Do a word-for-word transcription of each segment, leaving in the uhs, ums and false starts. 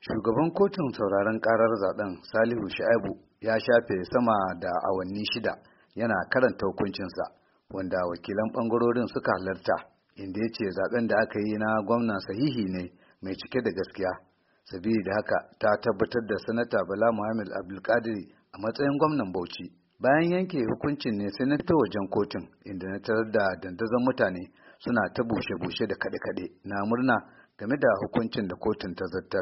Shugaban kotun sauraron karar zaben Salihu Shaibu ya shafe sama da awanni shida yana karanta hukuncinsa wanda wakilan bangarorin suka halarta, inda ya ce zaben da aka yi na gwamna sahihi ne mai cike da gaskiya. Sabida haka ta tabbatar da sanata Bala Muhammad Abdulkadir a matsayin gwamnan Bauchi. Bayan yanke hukuncin ne sai na fita wajen kotun inda na tarar da dandazon mutane suna ta bushe-bushe da kaɗe-kaɗe na murna game da hukuncin da kotun ta zartar.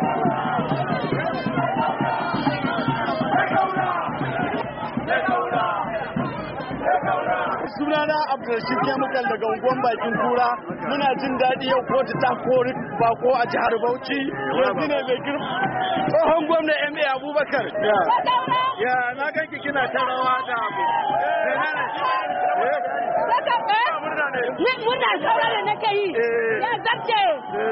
Sunana Abdulrashid Kemikal daga unguwan Bakin Kura. Muna jin daɗi yau kotu ta kori bako a jihar Bauchi. Yanzu ne mai girma tsohon gwamna M A Abubakar. Ya na ganki kina ta rawa da abu. Muna saurara na kai ya zarce.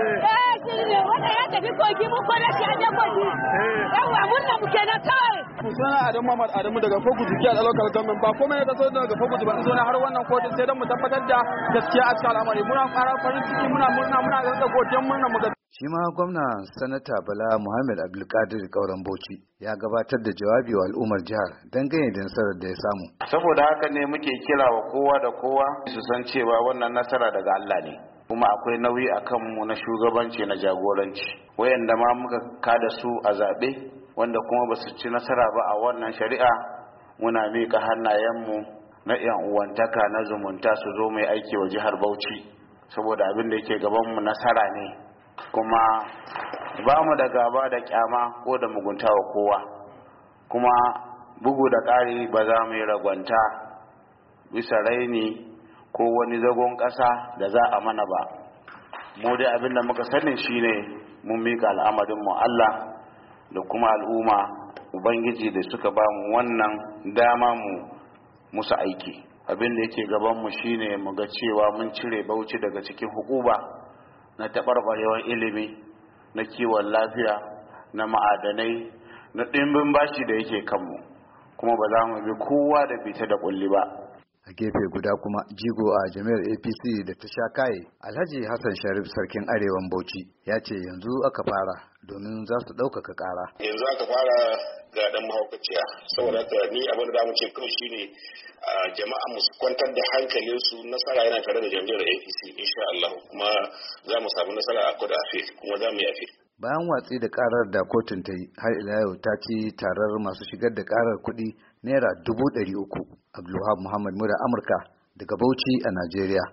Eh shi ne wanda ya tafi kogi mun kwana shi a je kogi. Yawa murna muke na kawai. Sunana Adamu Muhammad Adamu daga Fogu Jiki a local government. Ba komai ta so daga Fogu ba in zo na har wannan kotun sai dan mu tabbatar da gaskiya a cikin al'amari. Muna fara farin ciki muna murna muna da godiyan murna mu ga Shi ma gwamna sanata Bala Muhammad Abdulkadir Kauran Bauchi ya gabatar da jawabi wa al'ummar jihar dangane da nasarar da ya samu. Saboda haka ne muke kira wa kowa da kowa su san cewa wannan nasara daga Allah ne. Kuma akwai nauyi a kanmu na shugabanci na jagoranci. Wayanda ma muka kada su a zaɓe wanda kuma ba su ci nasara ba a wannan shari'a muna miƙa hannayenmu na yan uwantaka na zumunta su zo mai aiki wa jihar Bauchi saboda abin da yake gabanmu nasara ne. Kuma ba mu da gaba da kyama ko da mugunta wa kowa, kuma bugu da ƙari ba za mu yi ragwanta bisa raini ko wani zagon ƙasa da za a mana ba. Mu dai abin da muka sani shine mun mika al'amarin mu Allah da kuma al'umma Ubangiji da suka ba mu wannan dama mu musu aiki. Abin da yake gaban mu shine mu ga cewa mun cire Bauchi daga cikin hukuma na taɓarɓarewar ilimi, na kiwon lafiya, na ma'adanai, na ɗimbin bashi da yake kanmu, kuma ba za mu bi kowa da bita da ƙulli ba. A gefe guda kuma jigo a jami'ar A P C da ta sha kaye, Alhaji Hassan Sharif Sarkin Arewan Bauchi ya ce yanzu aka fara domin za su ɗaukaka ƙara. Yanzu aka fara ga ɗan mahaukaciya, saboda ni abin da za mu ce kawai shine jama'a mu kwantar da hankalinsu, nasara yana tare da jami'ar A P C insha Allah, kuma za mu samu nasara a kudu afe kuma za mu yi afe. Bayan watsi da karar da kotun ta yi, har ila yau ta ci tarar masu shigar da karar kuɗi naira dubu ɗari uku. Abdulwahab Muhammad Mura Amurka daga Bauchi a Najeriya.